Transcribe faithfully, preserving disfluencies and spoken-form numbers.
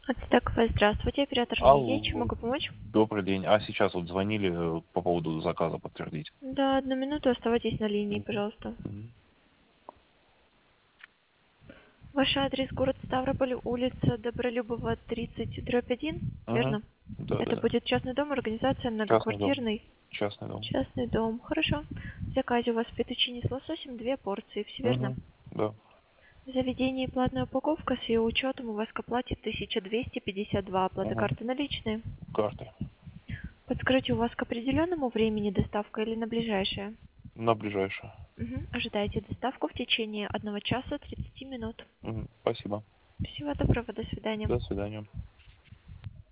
Ацтек-П, здравствуйте, оператор Лидия, чем Алло, могу помочь? добрый день. А сейчас вот звонили э, по поводу заказа подтвердить. Да, одну минуту, оставайтесь на линии, Мгм. пожалуйста. Мгм. Ваш адрес город Ставрополь, улица Добролюбова, тридцать, дробь один, Мгм. верно? Да, да, Это да. будет частный дом, организация Частный дом. многоквартирный, Частный дом. частный дом. Хорошо. В заказе у вас фетучини с лососем, две порции, все верно? Мгм. Да. В заведении платная упаковка, с ее учетом у вас к оплате тысяча двести пятьдесят два, оплата Мгм. карты наличные. Картой. Подскажите, у вас к определенному времени доставка или на ближайшее? На ближайшее. Мгм. Ожидайте доставку в течение одного часа тридцати минут. Мгм. Спасибо. Всего доброго, до свидания. До свидания.